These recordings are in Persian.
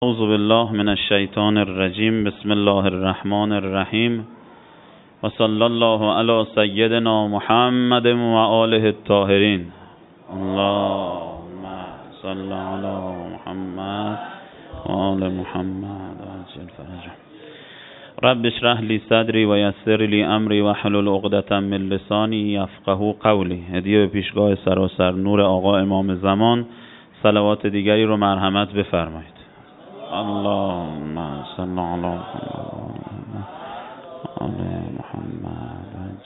اعوذ بالله من الشیطان الرجیم. بسم الله الرحمن الرحیم و صلی الله علی سیدنا محمد و آله الطاهرین. اللهم صل علی محمد و آل محمد عجل فرجهم. رب اشرح لی صدری و یسر لی امری و احلل عقدة من لسانی یفقهوا قولی. هدیه به پیشگاه سراسر نور آقا امام زمان. صلوات دیگری رو مرحمت بفرمایید. اللهم صل علی محمد و آل محمد.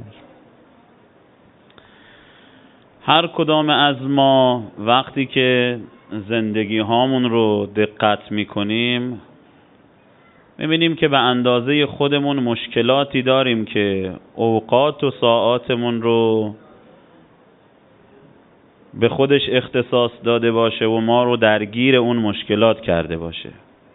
هر کدام از ما وقتی که زندگی هامون رو دقت میکنیم میبینیم که به اندازه خودمون مشکلاتی داریم که اوقات و ساعاتمون رو به خودش اختصاص داده باشه و ما رو درگیر اون مشکلات کرده باشه.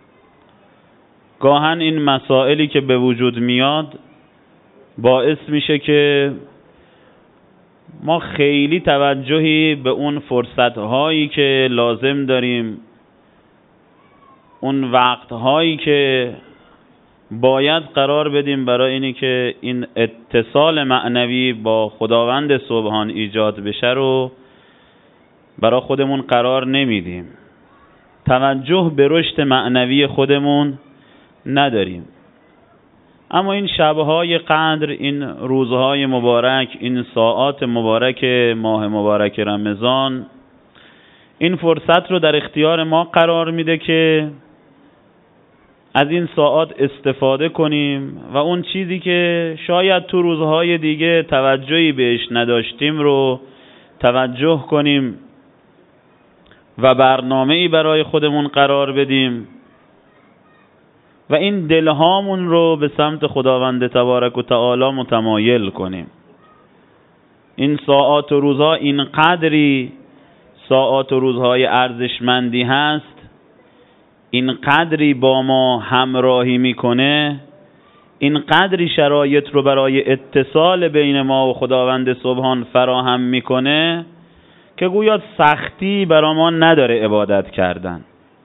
گاهن این مسائلی که به وجود میاد باعث میشه که ما خیلی توجهی به اون فرصت‌هایی که لازم داریم، اون وقت‌هایی که باید قرار بدیم برای اینی که این اتصال معنوی با خداوند سبحان ایجاد بشه رو برای خودمون قرار نمیدیم. توجه به رشد معنوی خودمون نداریم. اما این شبهای قدر، این روزهای مبارک، این ساعات مبارک ماه مبارک رمضان این فرصت رو در اختیار ما قرار میده که از این ساعات استفاده کنیم و اون چیزی که شاید تو روزهای دیگه توجهی بهش نداشتیم رو توجه کنیم و برنامه‌ای برای خودمون قرار بدیم و این دلهامون رو به سمت خداوند تبارک و تعالی متمایل کنیم. این ساعات و روزها این قدری ساعات و روزهای ارزشمندی هست، این قدری با ما همراهی میکنه، این قدری شرایط رو برای اتصال بین ما و خداوند سبحان فراهم میکنه که گویا سختی برای ما نداره عبادت کردن.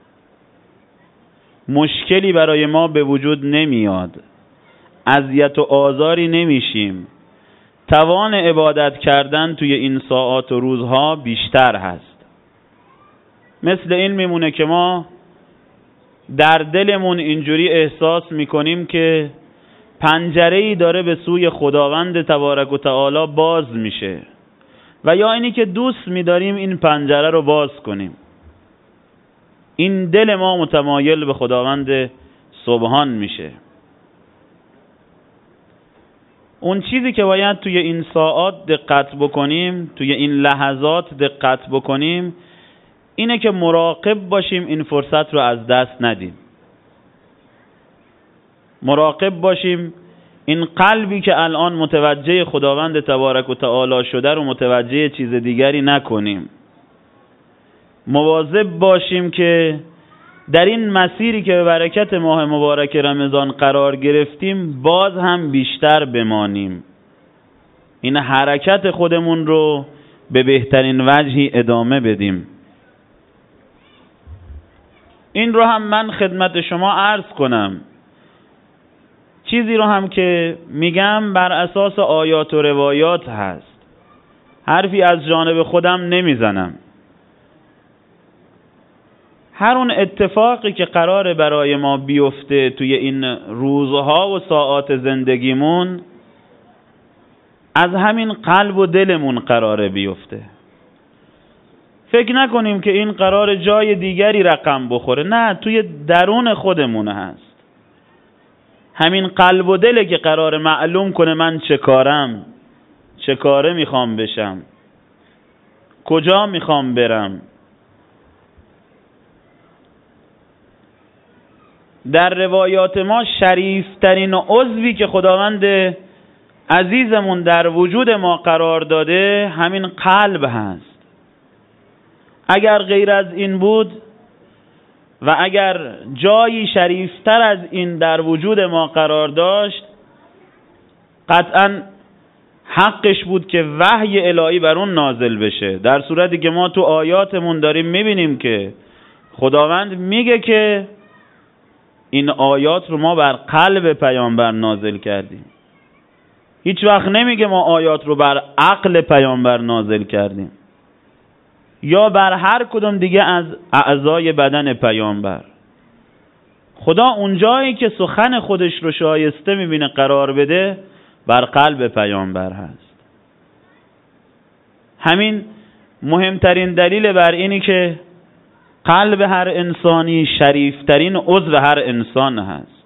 مشکلی برای ما به وجود نمیاد، اذیت و آزاری نمیشیم. توان عبادت کردن توی این ساعات و روزها بیشتر هست. مثل این میمونه که ما در دلمون اینجوری احساس میکنیم که پنجره‌ای داره به سوی خداوند تبارک و تعالی باز میشه و یا اینی که دوست می‌داریم این پنجره رو باز کنیم. این دل ما متمایل به خداوند سبحان میشه. اون چیزی که باید توی این ساعات دقت بکنیم، توی این لحظات دقت بکنیم، اینه که مراقب باشیم این فرصت رو از دست ندیم. مراقب باشیم این قلبی که الان متوجه خداوند تبارک و تعالی شده رو متوجه چیز دیگری نکنیم. مواظب باشیم که در این مسیری که به برکت ماه مبارک رمضان قرار گرفتیم باز هم بیشتر بمانیم. این حرکت خودمون رو به بهترین وجهی ادامه بدیم. این رو هم من خدمت شما عرض کنم. چیزی رو هم که میگم بر اساس آیات و روایات هست. حرفی از جانب خودم نمیزنم. هر اون اتفاقی که قراره برای ما بیفته توی این روزها و ساعات زندگیمون از همین قلب و دلمون قراره بیفته. فکر نکنیم که این قرار جای دیگری رقم بخوره. نه، توی درون خودمون هست. همین قلب و دله که قرار معلوم کنه من چه کارم، چه کاره میخوام بشم، کجا میخوام برم. در روایات ما شریفترین عضوی که خداوند عزیزمون در وجود ما قرار داده همین قلب هست. اگر غیر از این بود و اگر جایی شریفتر از این در وجود ما قرار داشت قطعاً حقش بود که وحی الهی بر اون نازل بشه. در صورتی که ما تو آیاتمون داریم میبینیم که خداوند میگه که این آیات رو ما بر قلب پیامبر نازل کردیم. هیچ وقت نمیگه ما آیات رو بر عقل پیامبر نازل کردیم یا بر هر کدوم دیگه از اعضای بدن پیامبر. خدا اونجایی که سخن خودش رو شایسته میبینه قرار بده بر قلب پیامبر هست. همین مهمترین دلیل بر اینی که قلب هر انسانی شریفترین عضو هر انسان هست.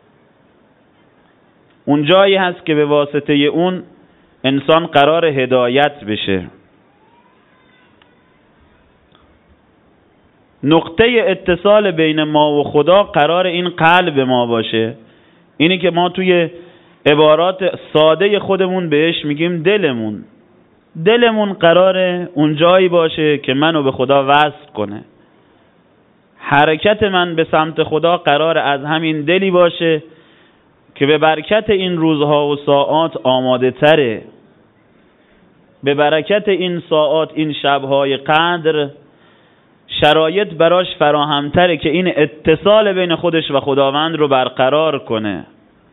اونجایی هست که به واسطه اون انسان قرار هدایت بشه. نقطه اتصال بین ما و خدا قرار این قلب ما باشه. اینی که ما توی عبارات ساده خودمون بهش میگیم دلمون قراره اونجایی باشه که منو به خدا وصل کنه. حرکت من به سمت خدا قرار از همین دلی باشه که به برکت این روزها و ساعات آماده تره، به برکت این ساعات، این شبهای قدر شرایط براش فراهمتره که این اتصال بین خودش و خداوند رو برقرار کنه.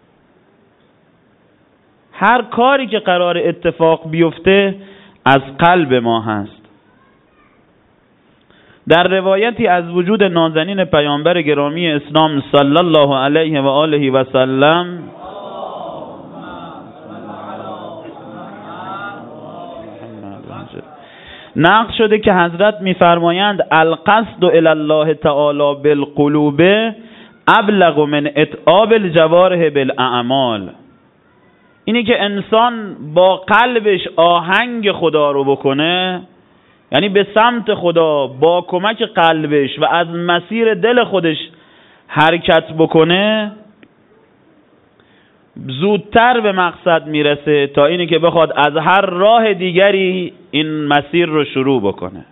هر کاری که قرار اتفاق بیفته از قلب ما هست. در روایتی از وجود نازنین پیامبر گرامی اسلام صلی الله علیه و آله و سلم نقل شده که حضرت می‌فرمایند القصد الی الله تعالی بالقلوب ابلغ من اتعاب الجوارح بالاعمال. اینی که انسان با قلبش آهنگ خدا رو بکنه، یعنی به سمت خدا با کمک قلبش و از مسیر دل خودش حرکت بکنه، زودتر به مقصد میرسه تا اینی که بخواد از هر راه دیگری این مسیر رو شروع بکنه.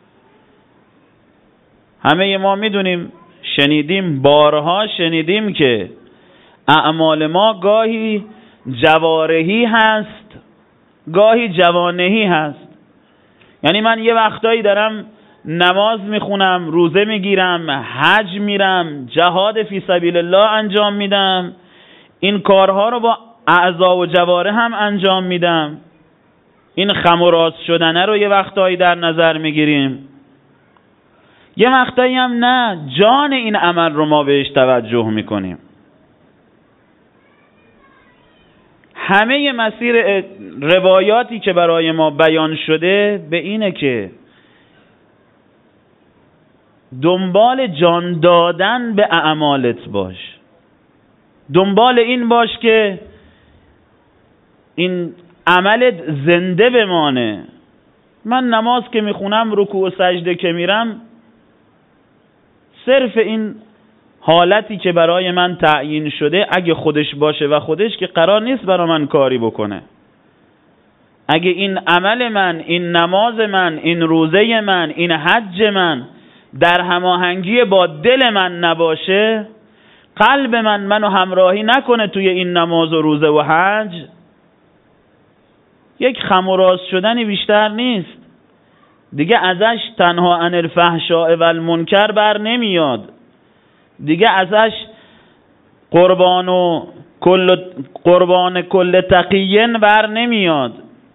همه ما میدونیم، بارها شنیدیم که اعمال ما گاهی جوارحی هست، گاهی جوانحی هست. یعنی من یه وقتایی دارم نماز میخونم، روزه میگیرم، حج میرم، جهاد فی سبیل الله انجام میدم، این کارها رو با اعضا و جوارح هم انجام میدم. این خم و راست شدنه رو یه وقتایی در نظر میگیریم، یه وقتایی هم نه، جان این عمل رو ما بهش توجه میکنیم. همه مسیر روایاتی که برای ما بیان شده به اینه که دنبال جان دادن به اعمالت باش، دنبال این باش که این عملت زنده بمانه. من نماز که میخونم، رکوع و سجده که میرم، صرف این حالتی که برای من تعیین شده اگه خودش باشه و خودش که قرار نیست برای من کاری بکنه. اگه این عمل من، این نماز من، این روزه من، این حج من در هماهنگی با دل من نباشه، قلب منو همراهی نکنه توی این نماز و روزه و حج، یک خم و راست شدنی بیشتر نیست. دیگه ازش تنها عن الفحشاء و المنکر بر نمیاد، دیگه ازش قربان کل تقیین بر نمیاد.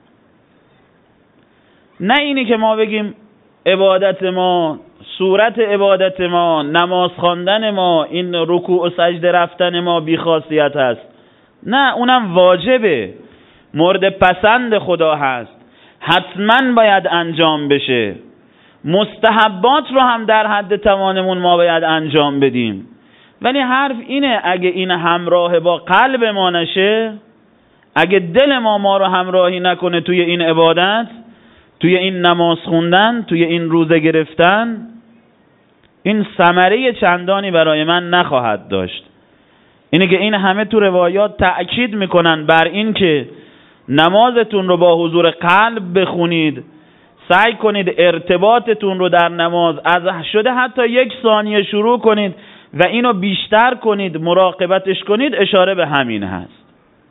نه اینی که ما بگیم عبادت ما، صورت عبادت ما، نماز خواندن ما، این رکوع و سجده رفتن ما بیخاصیت هست. نه، اونم واجبه، مورد پسند خدا هست، حتما باید انجام بشه. مستحبات رو هم در حد توانمون ما باید انجام بدیم. ولی حرف اینه اگه این همراه با قلب ما نشه، اگه دل ما رو همراهی نکنه توی این عبادت، توی این نماز خوندن، توی این روزه گرفتن، این ثمره چندانی برای من نخواهد داشت. اینه که این همه تو روایات تأکید میکنن بر این که نمازتون رو با حضور قلب بخونید، سعی کنید ارتباطتون رو در نماز از شده حتی 1 ثانیه شروع کنید و اینو بیشتر کنید، مراقبتش کنید. اشاره به همین هست.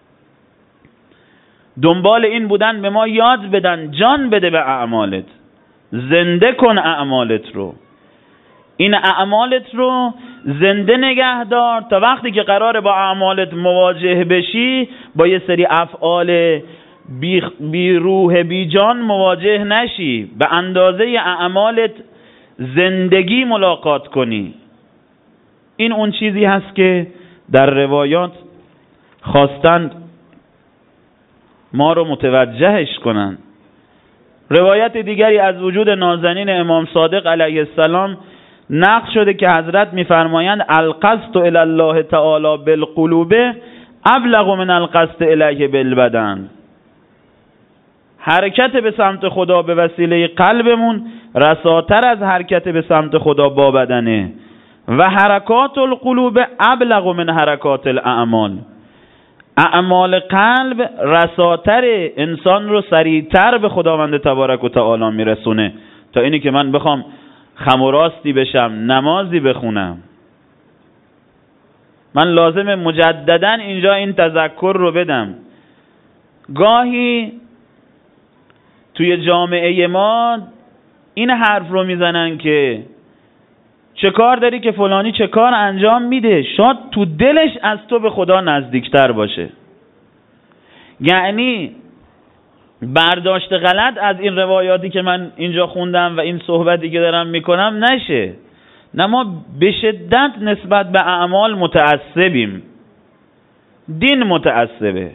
دنبال این بودن به ما یاد بدن، جان بده به اعمالت، زنده کن اعمالت رو. این اعمالت رو زنده نگه دار تا وقتی که قراره با اعمالت مواجه بشی با یه سری افعال بی روح بی جان مواجه نشی، به اندازه اعمالت زندگی ملاقات کنی. این اون چیزی هست که در روایات خواستند ما رو متوجهش کنن. روایت دیگری از وجود نازنین امام صادق علیه السلام نقل شده که حضرت میفرمایند القصد الی الله تعالی بالقلوب ابلغ من القصد الیه بالبدن. حرکت به سمت خدا به وسیله قلبمون رساتر از حرکت به سمت خدا با بدنه. و حرکات القلوب ابلغ من حرکات الاعمال. اعمال قلب رساتر انسان رو سریعتر به خداوند تبارک و تعالی میرسونه تا اینی که من بخوام خم و راستی بشم نمازی بخونم. من لازم مجددا اینجا این تذکر رو بدم. گاهی توی جامعه ما این حرف رو میزنن که چه کار داری که فلانی چه کار انجام میده، شاید تو دلش از تو به خدا نزدیکتر باشه. یعنی برداشت غلط از این روایاتی که من اینجا خوندم و این صحبتی که دارم میکنم نشه. نه، ما به شدت نسبت به اعمال متعصبیم. دین متعصبه.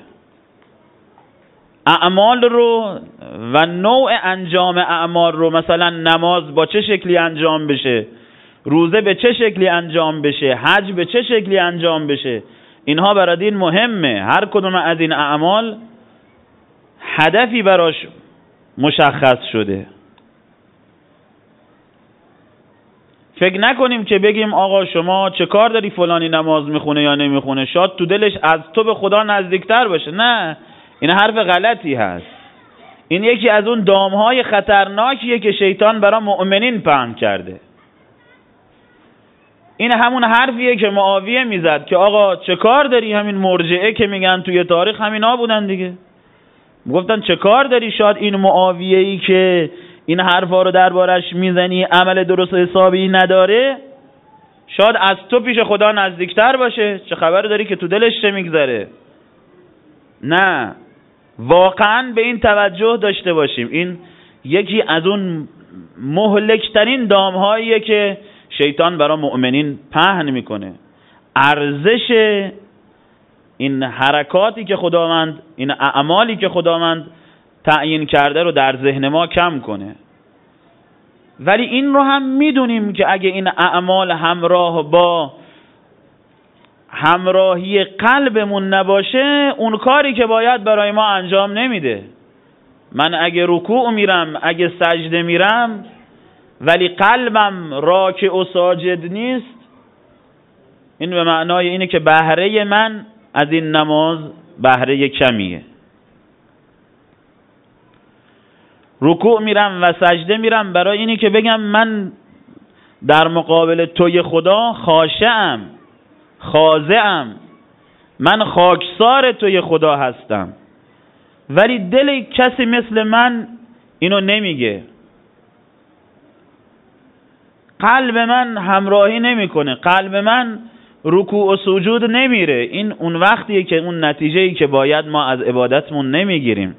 اعمال رو و نوع انجام اعمال رو، مثلا نماز با چه شکلی انجام بشه، روزه به چه شکلی انجام بشه، حج به چه شکلی انجام بشه، اینها برای دین مهمه. هر کدوم از این اعمال هدفی براش مشخص شده. فکر نکنیم که بگیم آقا شما چه کار داری فلانی نماز میخونه یا نمیخونه، شاید تو دلش از تو به خدا نزدیکتر باشه. نه، این حرف غلطی هست. این یکی از اون دامهای خطرناکیه که شیطان برای مؤمنین پهن کرده. این همون حرفیه که معاویه میزد که آقا چه کار داری، همین مرجعه که میگن توی تاریخ همینا بودن دیگه، گفتن چه کار داری، شاید این معاویه‌ای که این حرفا رو دربارش میزنی عمل درست و حسابی نداره، شاید از تو پیش خدا نزدیکتر باشه، چه خبر داری که تو دلش چه میگذره. نه، واقعا به این توجه داشته باشیم. این یکی از اون مهلکترین دامهاییه که شیطان برای مؤمنین پهن میکنه. ارزش این حرکاتی که خداوند، این اعمالی که خداوند تعیین کرده رو در ذهن ما کم کنه. ولی این رو هم میدونیم که اگه این اعمال همراه با همراهی قلبمون نباشه، اون کاری که باید برای ما انجام نمیده. من اگه رکوع میرم، اگه سجده میرم، ولی قلبم راکع و ساجد نیست، این به معنای اینه که بهره من از این نماز بهره کمیه. رکوع میرم و سجده میرم برای اینی که بگم من در مقابل توی خدا خاشعم، خاضعم، من خاکسار توی خدا هستم. ولی دل کسی مثل من اینو نمیگه، قلب من همراهی نمیکنه، قلب من رکوع و سجود نمیره. این اون وقتیه که اون نتیجه‌ای که باید ما از عبادتمون نمیگیریم.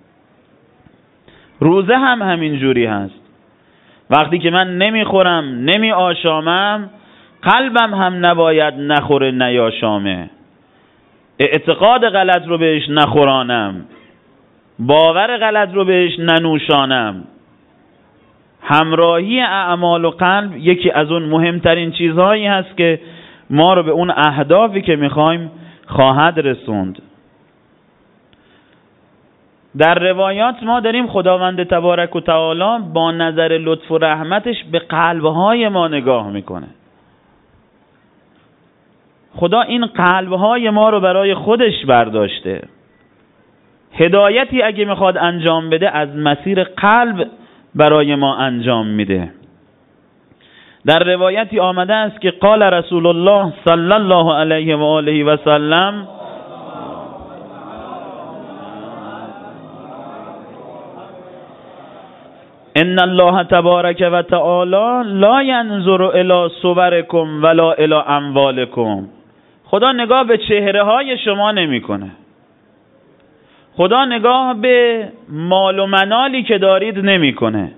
روزه هم همین جوری هست. وقتی که من نمیخورم، نمی آشامم، قلبم هم نباید نخوره نیاشامه. اعتقاد غلط رو بهش نخورانم، باور غلط رو بهش ننوشانم. همراهی اعمال و قلب یکی از اون مهمترین چیزهایی هست که ما رو به اون اهدافی که میخوایم خواهد رسوند. در روایات ما داریم خداوند تبارک و تعالی با نظر لطف و رحمتش به قلبهای ما نگاه میکنه. خدا این قلبهای ما رو برای خودش برداشته. هدایتی اگه میخواد انجام بده از مسیر قلب برای ما انجام میده. در روایتی آمده است که قال رسول الله صلی الله علیه و آله و سلم ان الله تبارک و تعالی لا ینظر الی صورکم ولا الی اموالکم. خدا نگاه به چهره های شما نمیکنه. خدا نگاه به مال و منالی که دارید نمیکنه.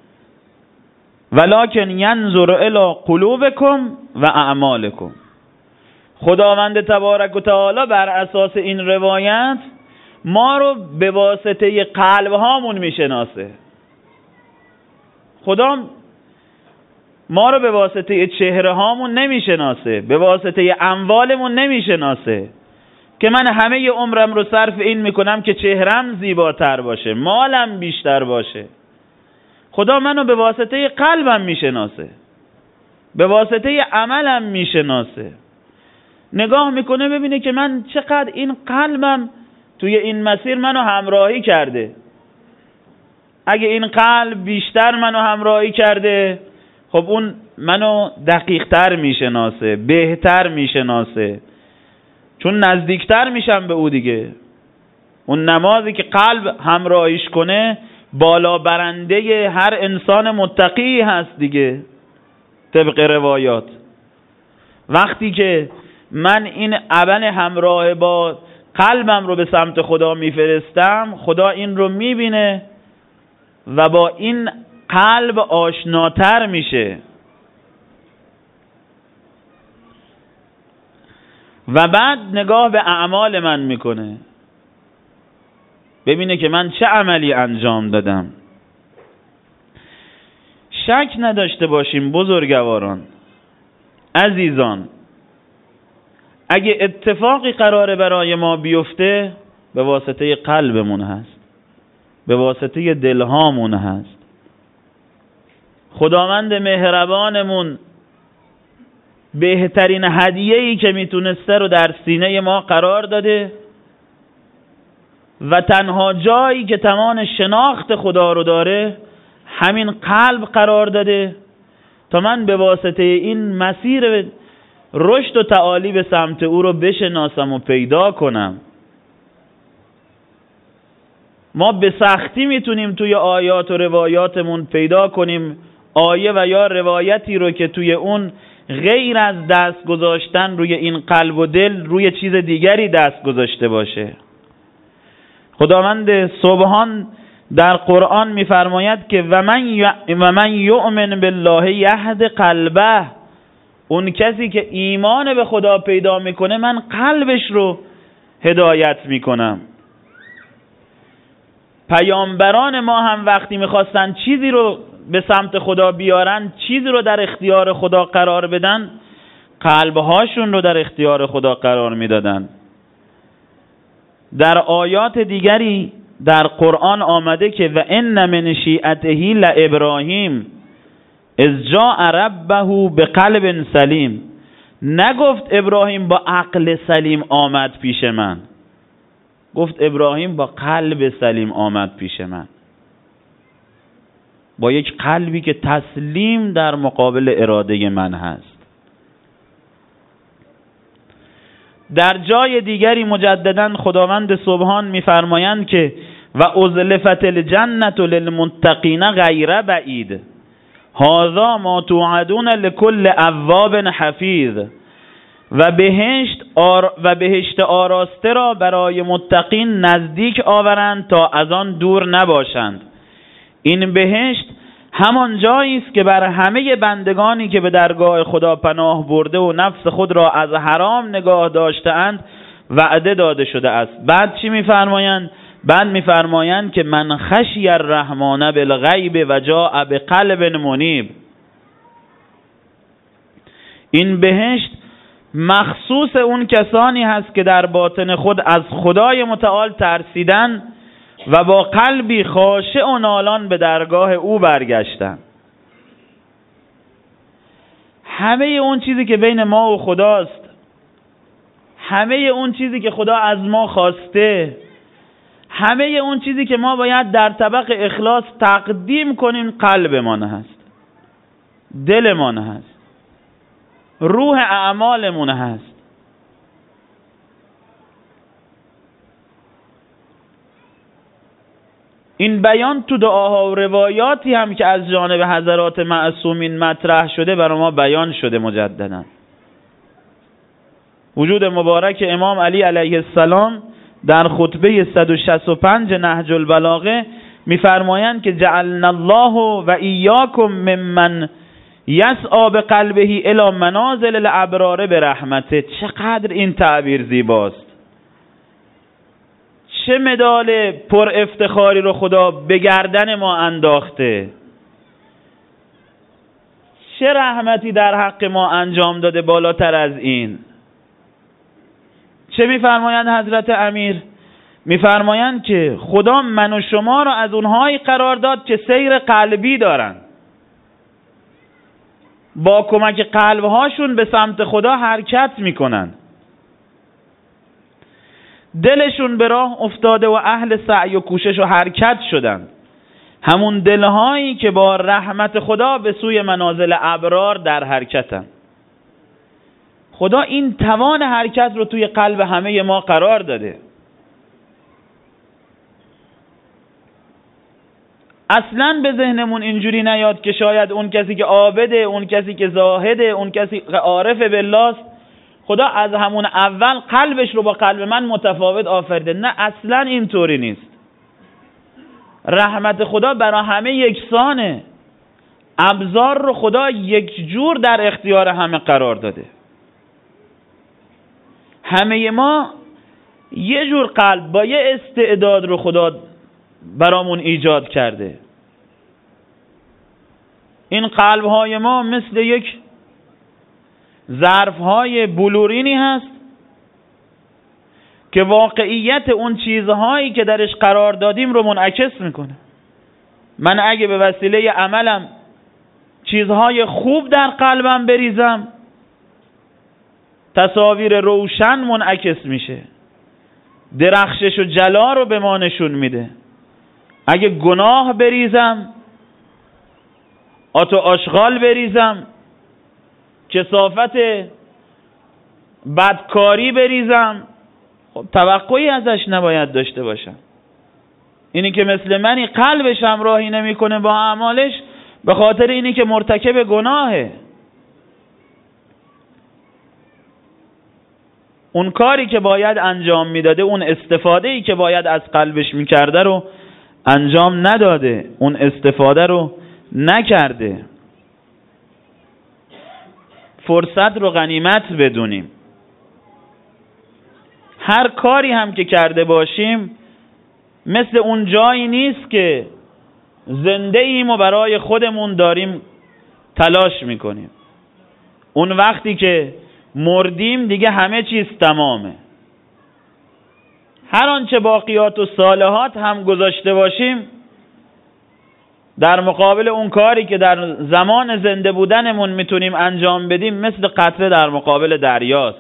ولکن ینظر الی قلوبکم و اعمالکم. خداوند تبارک و تعالی بر اساس این روایت ما رو به واسطه قلب هامون میشناسه. خدا ما رو به واسطه چهره هامون نمیشناسه، به واسطه اموالمون نمیشناسه که من همه عمرم رو صرف این میکنم که چهرم زیباتر باشه، مالم بیشتر باشه. خدا منو به واسطه قلبم میشناسه، به واسطه عملم میشناسه. نگاه میکنه ببینه که من چقدر این قلبم توی این مسیر منو همراهی کرده. اگه این قلب بیشتر منو همراهی کرده، خب اون منو دقیق‌تر میشناسه، بهتر میشناسه، چون نزدیکتر میشم به او دیگه. اون نمازی که قلب همراهیش کنه بالا برنده هر انسان متقی هست دیگه، طبق روایات. وقتی که من این عمل همراه با قلبم رو به سمت خدا میفرستم، خدا این رو میبینه و با این قلب آشناتر میشه و بعد نگاه به اعمال من میکنه، ببینه که من چه عملی انجام دادم. شک نداشته باشیم بزرگواران، عزیزان، اگه اتفاقی قراره برای ما بیفته به واسطه قلبمون هست، به واسطه دلهامون هست. خداوند مهربانمون بهترین هدیه‌ای که میتونسته رو در سینه ما قرار داده و تنها جایی که توان شناخت خدا رو داره همین قلب قرار داده تا من به واسطه این مسیر رشد و تعالی به سمت او رو بشناسم و پیدا کنم. ما به سختی میتونیم توی آیات و روایاتمون پیدا کنیم آیه و یا روایتی رو که توی اون غیر از دست گذاشتن روی این قلب و دل روی چیز دیگری دست گذاشته باشه. خداوند سبحان در قرآن میفرماید که و من یؤمن بالله یهد قلبه. اون کسی که ایمان به خدا پیدا میکنه من قلبش رو هدایت میکنم. پیامبران ما هم وقتی میخواستن چیزی رو به سمت خدا بیارن، چیزی رو در اختیار خدا قرار بدن، قلبهاشون رو در اختیار خدا قرار میدادن. در آیات دیگری در قرآن آمده که و ان من شیعته لابراهیم اذ جاء ربه بقلب سلیم. نگفت ابراهیم با عقل سلیم آمد پیش من، گفت ابراهیم با قلب سلیم آمد پیش من، با یک قلبی که تسلیم در مقابل اراده من هست. در جای دیگری مجددا خداوند سبحان میفرمایند که و ازلفت الجنة للمتقین غیر بعید هذا ما توعدون لكل اواب حفیظ. و بهشت آراسته را برای متقین نزدیک آورند تا از آن دور نباشند. این بهشت همان جایی است که بر همه بندگانی که به درگاه خدا پناه برده و نفس خود را از حرام نگاه داشته‌اند وعده داده شده است. بعد چی می‌فرمایند؟ بعد می‌فرمایند که من خشی الرحمن بالغیب و جاء بقلب منیب. این بهشت مخصوص اون کسانی هست که در باطن خود از خدای متعال ترسیدن و با قلبی خاشع و نالان به درگاه او برگشتن. همه اون چیزی که بین ما و خداست، همه اون چیزی که خدا از ما خواسته، همه اون چیزی که ما باید در طبق اخلاص تقدیم کنیم قلبمان هست، دلمان هست، روح اعمالمون هست. این بیان تو دعاها و روایاتی هم که از جانب حضرات معصومین مطرح شده برای ما بیان شده مجددا. وجود مبارک امام علی علیه السلام در خطبه 165 نهج البلاغه میفرمایند که جعلنا الله و ایاکم ممن یسعی بقلبه الی منازل الابرار برحمته. چقدر این تعبیر زیباست، چه مدال پر افتخاری رو خدا به گردن ما انداخته، چه رحمتی در حق ما انجام داده بالاتر از این. چه میفرمایند حضرت امیر؟ میفرمایند که خدا من و شما را از اونهایی قرار داد که سیر قلبی دارن، با کمک قلبهاشون به سمت خدا حرکت میکنن، دلشون به راه افتاده و اهل سعی و کوشش و حرکت شدن، همون دلهایی که با رحمت خدا به سوی منازل ابرار در حرکتن. خدا این توان حرکت رو توی قلب همه ما قرار داده. اصلا به ذهنمون اینجوری نیاد که شاید اون کسی که عابده، اون کسی که زاهده، اون کسی که عارف بالله است، خدا از همون اول قلبش رو با قلب من متفاوت آفریده. نه، اصلا اینطوری نیست. رحمت خدا برای همه یکسانه. ابزار رو خدا یک جور در اختیار همه قرار داده. همه ما یه جور قلب با یه استعداد رو خدا برامون ایجاد کرده. این قلب‌های ما مثل یک ظرف‌های بلورینی هست که واقعیت اون چیزهایی که درش قرار دادیم رو منعکس میکنه. من اگه به وسیله عملم چیزهای خوب در قلبم بریزم، تصاویر روشن منعکس میشه، درخشش و جلا رو به ما نشون میده. اگه گناه بریزم، آت و آشغال بریزم، کثافت بدکاری بریزم، خب توقعی ازش نباید داشته باشم. اینی که مثل منی قلبش همراهی نمیکنه با اعمالش، به خاطر اینی که مرتکب گناهه. اون کاری که باید انجام میداده، اون استفاده‌ای که باید از قلبش میکرده رو انجام نداده، اون استفاده رو نکرده. فرصت رو غنیمت بدونیم. هر کاری هم که کرده باشیم مثل اون جایی نیست که زنده ایم و برای خودمون داریم تلاش میکنیم. اون وقتی که مردیم دیگه همه چیز تمامه. هر آنچه باقیات و صالحات هم گذاشته باشیم در مقابل اون کاری که در زمان زنده بودنمون میتونیم انجام بدیم مثل قطره در مقابل دریاست.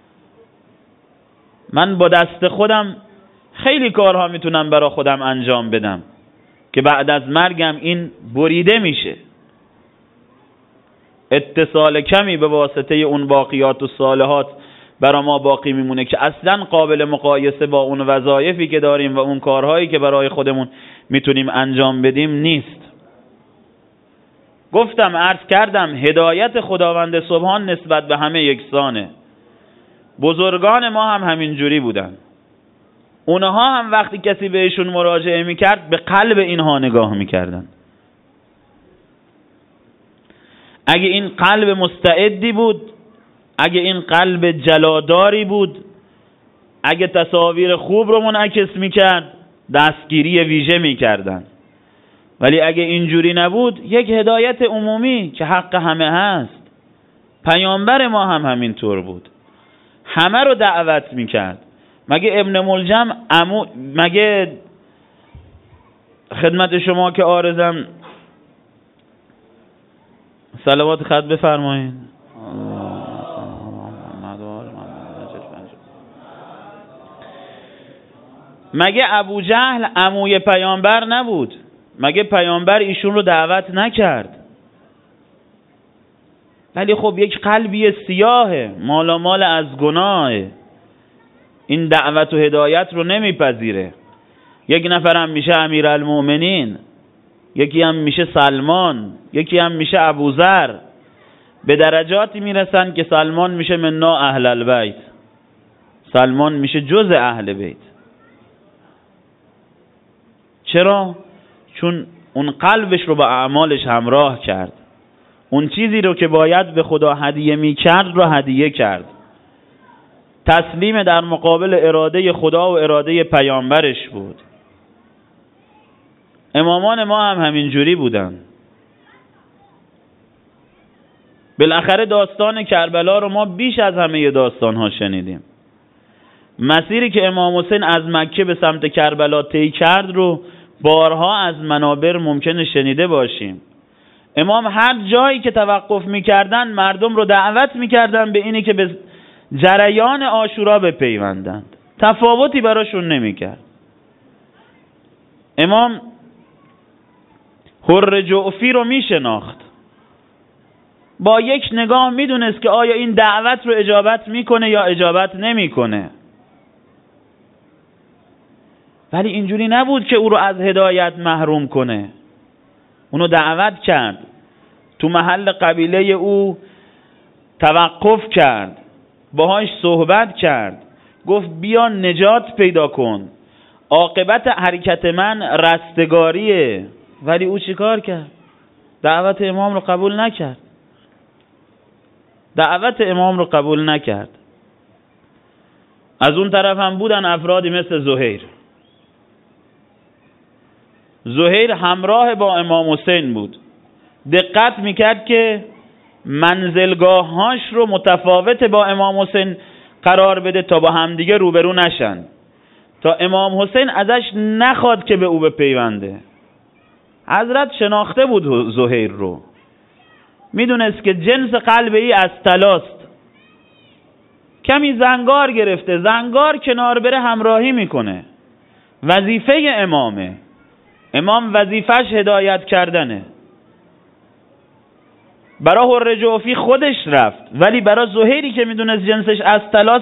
من با دست خودم خیلی کارها میتونم برای خودم انجام بدم که بعد از مرگم این بریده میشه. اتصال کمی به واسطه اون باقیات و صالحات برای ما باقی میمونه که اصلا قابل مقایسه با اون وظایفی که داریم و اون کارهایی که برای خودمون میتونیم انجام بدیم نیست. گفتم، عرض کردم، هدایت خداوند سبحان نسبت به همه یکسانه. بزرگان ما هم همین جوری بودن. اونها هم وقتی کسی بهشون مراجعه میکرد به قلب اینها نگاه میکردن. اگه این قلب مستعدی بود، اگه این قلب جلاداری بود، اگه تصاویر خوب رو منعکس میکرد، دستگیری ویژه میکردن. ولی اگه اینجوری نبود، یک هدایت عمومی که حق همه هست. پیامبر ما هم همینطور بود، همه رو دعوت میکرد. مگه ابن ملجم مگه خدمت شما که عارضم صلوات خط بفرمایید. مگه ابو جهل عموی پیامبر نبود؟ مگه پیامبر ایشون رو دعوت نکرد؟ ولی خب یک قلبی سیاهه، مالامال از گناهه، این دعوت و هدایت رو نمیپذیره. یک نفرم میشه امیرالمؤمنین، یکی هم میشه سلمان، یکی هم میشه ابوذر. به درجاتی میرسن که سلمان میشه منا اهل البیت، سلمان میشه جز اهل بیت. چرا؟ چون اون قلبش رو با اعمالش همراه کرد، اون چیزی رو که باید به خدا هدیه میکرد رو هدیه کرد، تسلیم در مقابل اراده خدا و اراده پیامبرش بود. امامان ما هم همین جوری بودن. بالاخره داستان کربلا رو ما بیش از همه داستان‌ها شنیدیم. مسیری که امام حسین از مکه به سمت کربلا طی کرد رو بارها از منابر ممکنه شنیده باشیم. امام هر جایی که توقف میکردن مردم رو دعوت میکردن به اینی که به جریان عاشورا بپیوندند، تفاوتی براشون نمیکرد. امام حر جعفی رو میشناخت، با یک نگاه میدونست که آیا این دعوت رو اجابت میکنه یا اجابت نمیکنه. ولی اینجوری نبود که او رو از هدایت محروم کنه. اونو دعوت کرد، تو محل قبیله او توقف کرد، باهاش صحبت کرد، گفت بیا نجات پیدا کن، عاقبت حرکت من رستگاریه. ولی او چیکار کرد؟ دعوت امام رو قبول نکرد. دعوت امام رو قبول نکرد. از اون طرف هم بودن افرادی مثل زهیر. زهیر همراه با امام حسین بود، دقت میکرد که منزلگاه‌هاش رو متفاوت با امام حسین قرار بده تا با همدیگه روبرو نشن، تا امام حسین ازش نخواد که به او بپیونده. حضرت شناخته بود زهیر رو، میدونست که جنس قلب ای از طلاست، کمی زنگار گرفته، زنگار کنار بره همراهی میکنه. وظیفه امامه، امام وظیفش هدایت کردنه. برای حر جعفی خودش رفت، ولی برای زهیری که میدونست جنسش از طلاست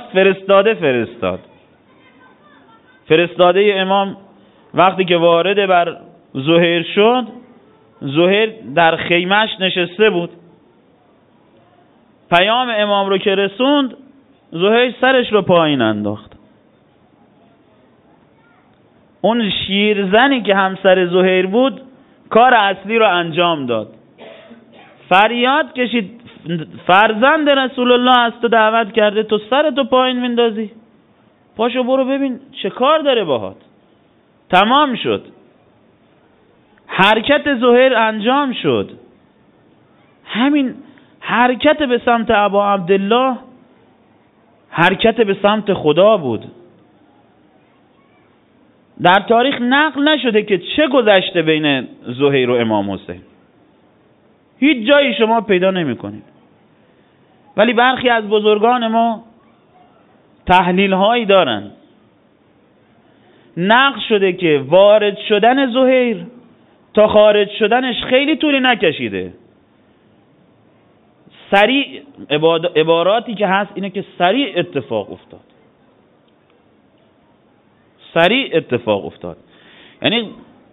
فرستاده امام وقتی که وارد بر زهیر شد، زهیر در خیمهش نشسته بود. پیام امام رو که رسوند، زهیر سرش رو پایین انداخت. اون شیرزنی که همسر زهیر بود کار اصلی رو انجام داد. فریاد کشید فرزند رسول الله از تو دعوت کرده، تو سرتو پایین میندازی؟ پاشو برو ببین چه کار داره باهات. تمام شد. حرکت زهیر انجام شد. همین حرکت به سمت ابا عبدالله حرکت به سمت خدا بود. در تاریخ نقل نشده که چه گذشته بین زهیر و امام حسین، هیچ جایی شما پیدا نمی کنید. ولی برخی از بزرگان ما تحلیل هایی دارن. نقل شده که وارد شدن زهیر تا خارج شدنش خیلی طولی نکشیده. سریع، عباراتی که هست اینه که سریع اتفاق افتاد. یعنی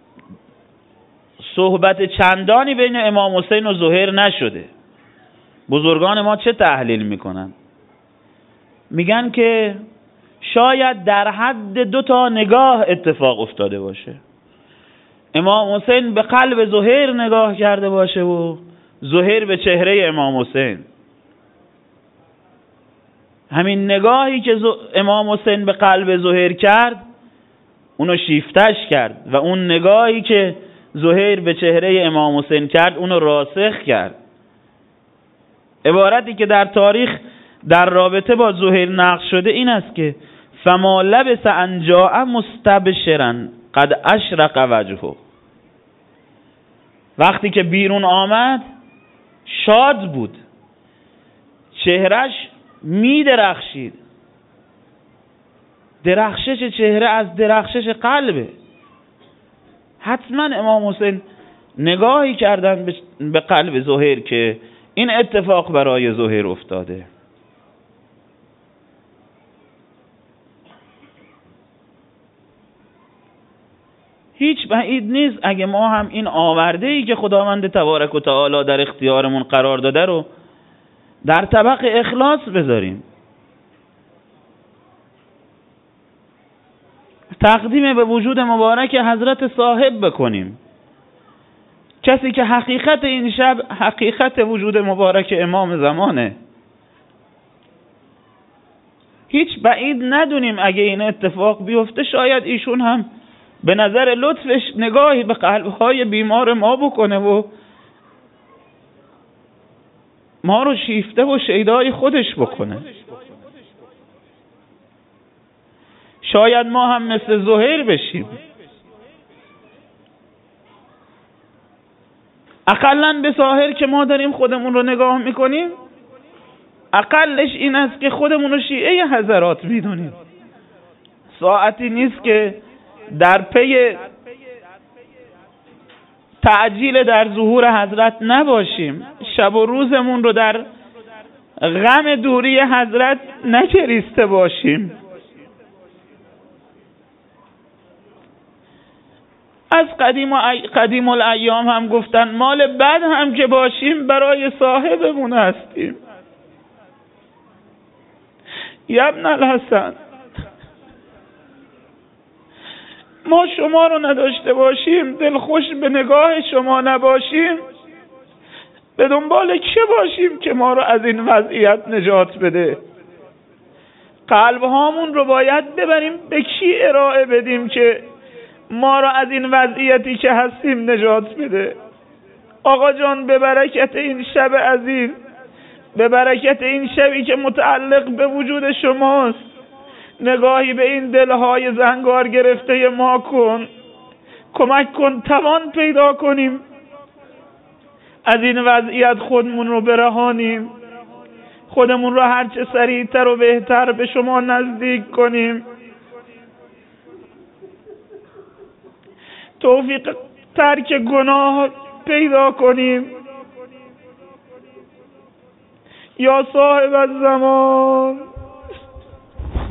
صحبت چندانی بین امام حسین و زهیر نشده. بزرگان ما چه تحلیل میکنن؟ میگن که شاید در حد 2 نگاه اتفاق افتاده باشه. امام حسین به قلب زهیر نگاه کرده باشه و زهیر به چهره امام حسین. همین نگاهی که امام حسین به قلب زهیر کرد اونو شیفتش کرد و اون نگاهی که زهیر به چهره امام حسین کرد اونو راسخ کرد. عبارتی که در تاریخ در رابطه با زهیر نقل شده این است که فما لبس ان جاء مستبشرا قد اشرق وجهه. وقتی که بیرون آمد شاد بود، چهرش می درخشید. درخشش چهره از درخشش قلبه. حتما امام حسین نگاهی کردن به قلب زهیر که این اتفاق برای زهیر افتاده. هیچ بعید نیست اگه ما هم این آورده‌ای که خداوند تبارک و تعالی در اختیارمون قرار داده رو در طبق اخلاص بذاریم، تقدیم به وجود مبارک حضرت صاحب بکنیم، کسی که حقیقت این شب حقیقت وجود مبارک امام زمانه. هیچ بعید ندونیم اگه این اتفاق بیفته شاید ایشون هم به نظر لطفش نگاهی به قلبهای بیمار ما بکنه و ما رو شیفته و شیدای خودش بکنه. شاید ما هم مثل زهیر بشیم، اقلن به ظاهر که ما داریم خودمون رو نگاه میکنیم، اقلش این است که خودمون رو شیعه حضرات میدونیم. ساعتی نیست که در پی تعجیل در ظهور حضرت نباشیم، شب و روزمون رو در غم دوری حضرت نگریسته باشیم. از قدیم الایام هم گفتن مال بد هم که باشیم برای صاحبمون هستیم. ابن الحسن، ما شما رو نداشته باشیم، دلخوش به نگاه شما نباشیم، به دنبال که باشیم که ما رو از این وضعیت نجات بده؟ قلب هامون رو باید ببریم به کی ارائه بدیم که ما رو از این وضعیتی که هستیم نجات بده؟ آقا جان، به برکت این شب عظیم، به برکت این شبی که متعلق به وجود شماست، نگاهی به این دلهای زنگار گرفته ما کن، کمک کن توان پیدا کنیم از این وضعیت خودمون رو برهانیم، خودمون رو هرچه سریعتر و بهتر به شما نزدیک کنیم، توفیق ترک گناه پیدا کنیم. یا صاحب الزمان